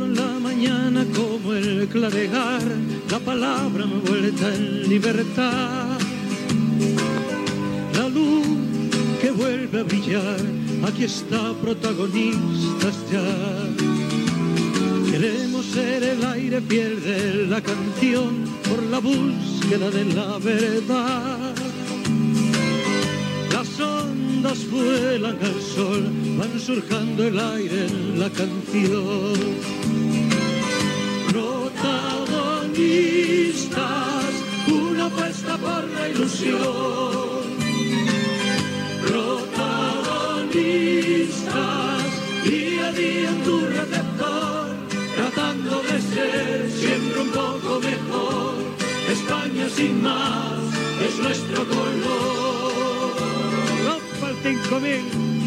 abro en la mañana como el clarear, la palabra envuelta en libertad. La luz que vuelve a brillar, aquí está, protagonistas ya. Queremos ser el aire, pierde la canción por la búsqueda de la verdad. Las ondas vuelan al sol, van surcando el aire en la canción. Protagonistas, una apuesta por la ilusión. Protagonistas, día a día en tu receptor, tratando de ser siempre un poco mejor. España sin más es nuestro color. No falten conmigo.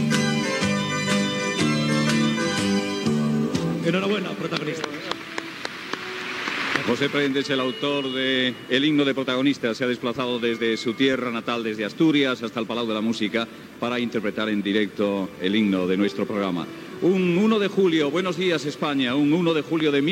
Enhorabuena, protagonista. José Prendes, el autor de El himno de protagonistas, se ha desplazado desde su tierra natal, desde Asturias, hasta el Palau de la Música, para interpretar en directo el himno de nuestro programa. Un 1 de julio, buenos días España, un 1 de julio de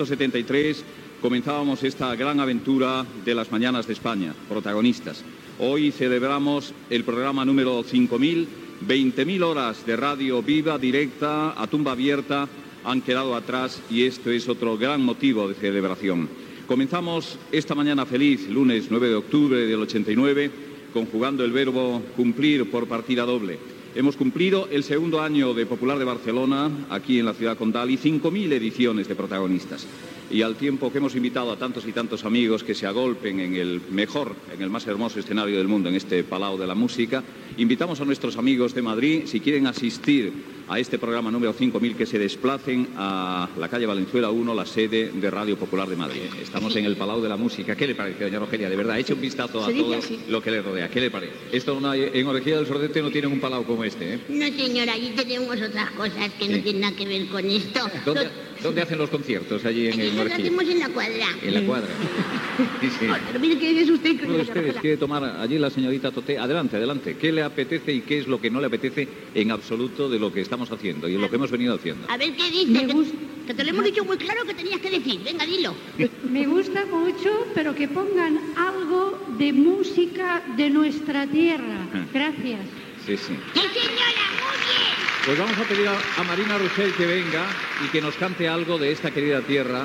1973, comenzábamos esta gran aventura de las mañanas de España, protagonistas. Hoy celebramos el programa número 5000, 20.000 horas de radio viva, directa, a tumba abierta, han quedado atrás y esto es otro gran motivo de celebración. Comenzamos esta mañana feliz, lunes 9 de octubre del 89, conjugando el verbo cumplir por partida doble. Hemos cumplido el segundo año de Popular de Barcelona, aquí en la ciudad condal, y 5.000 ediciones de protagonistas. Y al tiempo que hemos invitado a tantos y tantos amigos que se agolpen en el mejor, en el más hermoso escenario del mundo, en este Palau de la Música, invitamos a nuestros amigos de Madrid, si quieren asistir a este programa número 5000, que se desplacen a la calle Valenzuela 1, la sede de Radio Popular de Madrid. Estamos en el Palau de la Música. ¿Qué le parece, doña Rogelia? De verdad, eche un vistazo a todo lo que le rodea. ¿Qué le parece? Esto en Orejía del Sordete no tienen un palau como este, ¿eh? No, señora, allí tenemos otras cosas que no tienen nada que ver con esto. ¿Dónde hacen los conciertos? Allí en Orejía. Lo hacemos en la cuadra. En la cuadra. Sí, sí. Pero mire que es usted. Ustedes quiere tomar allí la señorita Toté. Adelante, adelante. ¿Qué le apetece y qué es lo que no le apetece en absoluto de lo que estamos haciendo y en lo que hemos venido haciendo? A ver qué dice. Que te lo hemos dicho muy claro que tenías que decir. Venga, dilo. Me gusta mucho, pero que pongan algo de música de nuestra tierra. Gracias. Sí, sí. ¡Sí, señora! ¡Muy bien! Pues vamos a pedir a Marina Rossell que venga y que nos cante algo de esta querida tierra.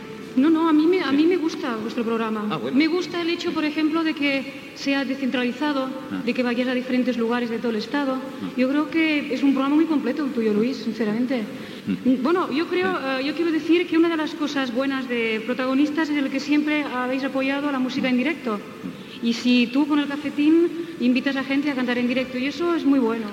No, a mí me gusta vuestro programa. Bueno. Me gusta el hecho, por ejemplo, de que sea descentralizado, de que vayas a diferentes lugares de todo el Estado. Yo creo que es un programa muy completo el tuyo, Luis, sinceramente. Bueno, yo quiero decir que una de las cosas buenas de protagonistas es el que siempre habéis apoyado a la música en directo. Y si tú con el cafetín invitas a gente a cantar en directo, y eso es muy bueno.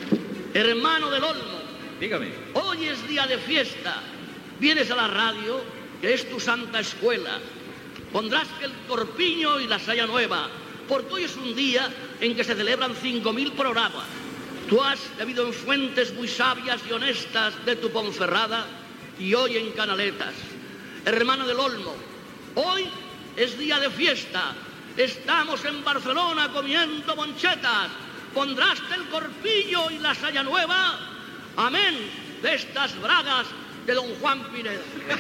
Hermano del Olmo, dígame. Hoy es día de fiesta. Vienes a la radio, que es tu santa escuela. Pondrás que el corpiño y la saya nueva, porque hoy es un día en que se celebran 5000 programas. Tú has bebido en fuentes muy sabias y honestas de tu Ponferrada y hoy en Canaletas. Hermano del Olmo, hoy es día de fiesta. Estamos en Barcelona comiendo monchetas. Pondráste el corpillo y la saya nueva. Amén de estas bragas de don Juan Pineda.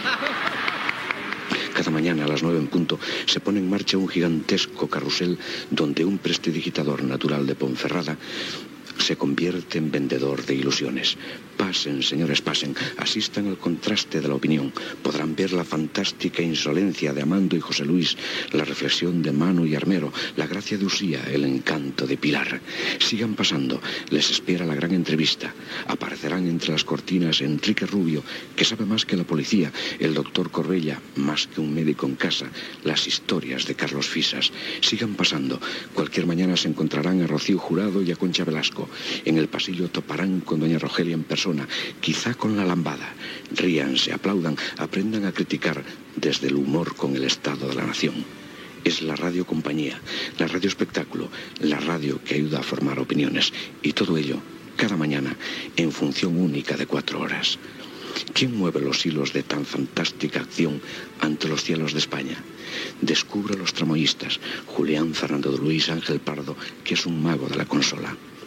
Cada mañana a las 9 en punto se pone en marcha un gigantesco carrusel donde un prestidigitador natural de Ponferrada se convierte en vendedor de ilusiones. Pasen, señores, pasen, asistan al contraste de la opinión. Podrán ver la fantástica insolencia de Amando y José Luis, la reflexión de Manu y Armero, la gracia de Usía, el encanto de Pilar. Sigan pasando, les espera la gran entrevista. Aparecerán entre las cortinas Enrique Rubio, que sabe más que la policía, el doctor Corbella, más que un médico en casa, las historias de Carlos Fisas. Sigan pasando, cualquier mañana se encontrarán a Rocío Jurado y a Concha Velasco. En el pasillo toparán con doña Rogelia en persona, quizá con la lambada. Ríanse, aplaudan, aprendan a criticar desde el humor con el estado de la nación. Es la radio compañía, la radio espectáculo, la radio que ayuda a formar opiniones. Y todo ello, cada mañana, en función única de 4 horas. ¿Quién mueve los hilos de tan fantástica acción ante los cielos de España? Descubre los tramoyistas, Julián Fernando de Luis Ángel Pardo, que es un mago de la consola.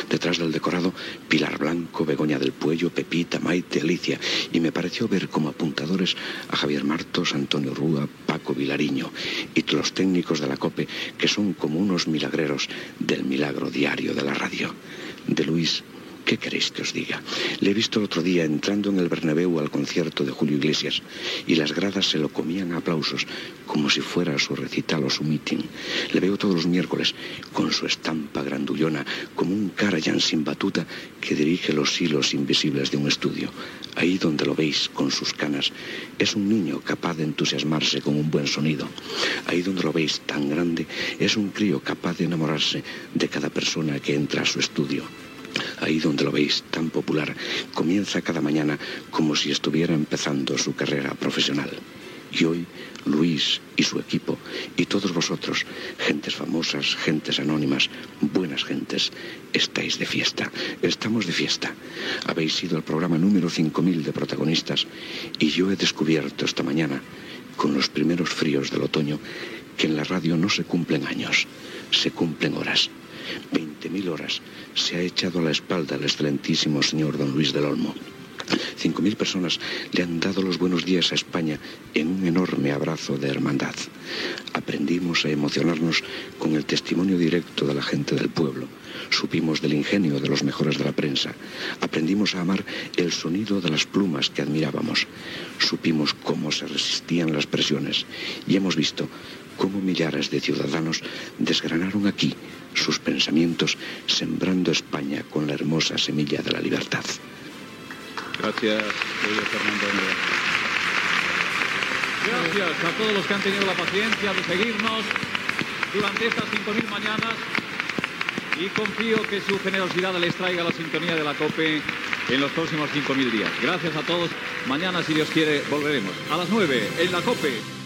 Detrás del decorado, Pilar Blanco, Begoña del Puello, Pepita, Maite, Alicia, y me pareció ver como apuntadores a Javier Martos, Antonio Rúa, Paco Vilariño y los técnicos de la COPE, que son como unos milagreros del milagro diario de la radio. De Luis, ¿qué queréis que os diga? Le he visto el otro día entrando en el Bernabéu al concierto de Julio Iglesias y las gradas se lo comían a aplausos como si fuera su recital o su meeting. Le veo todos los miércoles con su estampa grandullona como un Karajan sin batuta que dirige los hilos invisibles de un estudio. Ahí donde lo veis con sus canas es un niño capaz de entusiasmarse con un buen sonido. Ahí donde lo veis tan grande es un crío capaz de enamorarse de cada persona que entra a su estudio. Ahí donde lo veis tan popular, comienza cada mañana como si estuviera empezando su carrera profesional. Y hoy, Luis y su equipo, y todos vosotros, gentes famosas, gentes anónimas, buenas gentes, estáis de fiesta. Estamos de fiesta. Habéis sido el programa número 5000 de protagonistas, y yo he descubierto esta mañana, con los primeros fríos del otoño, que en la radio no se cumplen años, se cumplen horas. 20.000 horas se ha echado a la espalda el excelentísimo señor don Luis del Olmo. 5.000 personas le han dado los buenos días a España en un enorme abrazo de hermandad. Aprendimos a emocionarnos con el testimonio directo de la gente del pueblo. Supimos del ingenio de los mejores de la prensa. Aprendimos a amar el sonido de las plumas que admirábamos. Supimos cómo se resistían las presiones. Y hemos visto cómo millares de ciudadanos desgranaron aquí sus pensamientos, sembrando España con la hermosa semilla de la libertad. Gracias, querido Fernando. Gracias a todos los que han tenido la paciencia de seguirnos durante estas 5000 mañanas, y confío que su generosidad les traiga la sintonía de la COPE en los próximos 5000 días. Gracias a todos. Mañana, si Dios quiere, volveremos a las 9 en la COPE.